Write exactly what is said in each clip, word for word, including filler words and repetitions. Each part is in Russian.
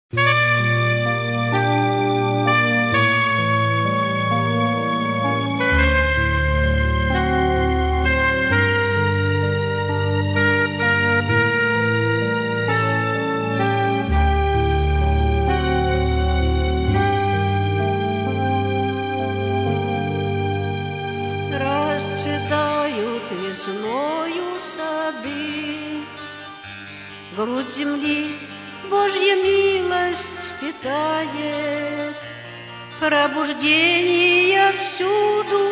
Расцветают весною сады, грудь земли Божья милость питает, пробуждения всюду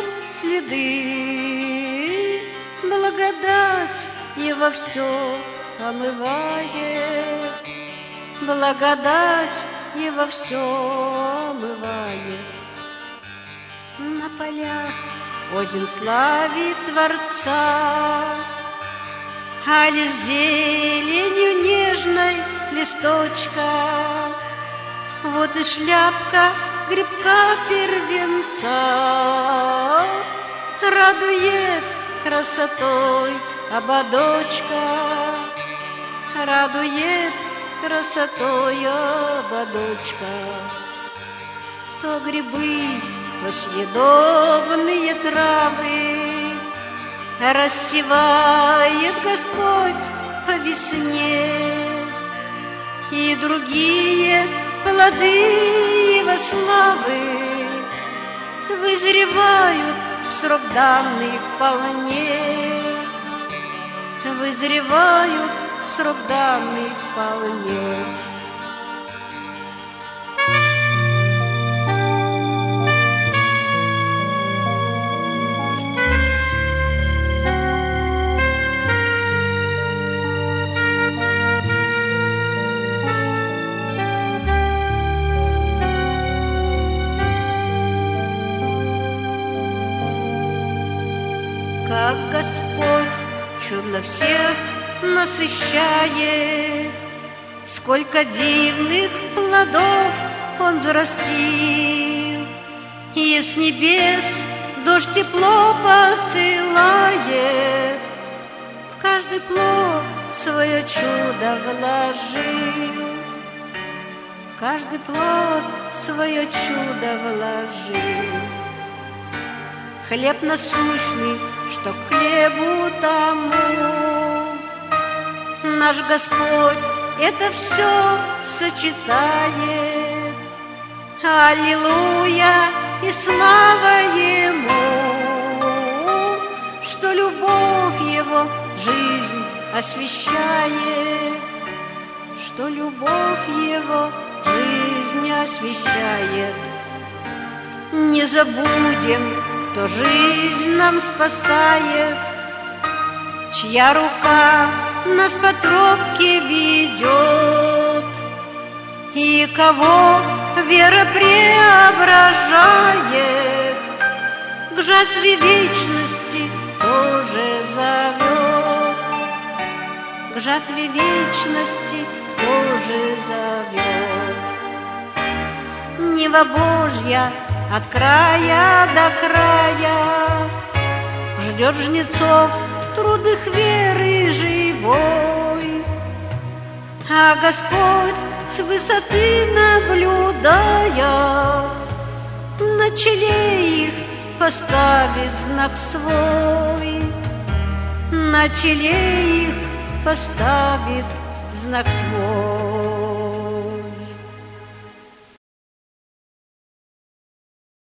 следы, благодать не во все омывает, благодать не во все омывает. На полях озим славит Творца, али зеленью нежной листочка, вот и шляпка грибка первенца радует красотой ободочка, радует красотой ободочка. То грибы, то съедобные травы рассевает Господь по весне, и другие плоды Его славы вызревают в срок данный вполне, вызревают в срок данный вполне. Как Господь чудно всех насыщает, сколько дивных плодов Он взрастил, и с небес дождь тепло посылает, в каждый плод свое чудо вложил, в каждый плод свое чудо вложил. Хлеб насущный, что к хлебу тому, наш Господь это все сочетает. Аллилуйя и слава Ему, что любовь Его жизнь освещает, что любовь Его жизнь освещает. Не забудем, кто жизнь нам спасает, чья рука нас по тропке ведет, и кого вера преображает, к жатве вечности тоже зовет, к жатве вечности тоже зовет. Нева Божья от края до края ждет жнецов труд их веры живой, а Господь с высоты наблюдая на челе их поставит знак свой, на челе их поставит знак свой.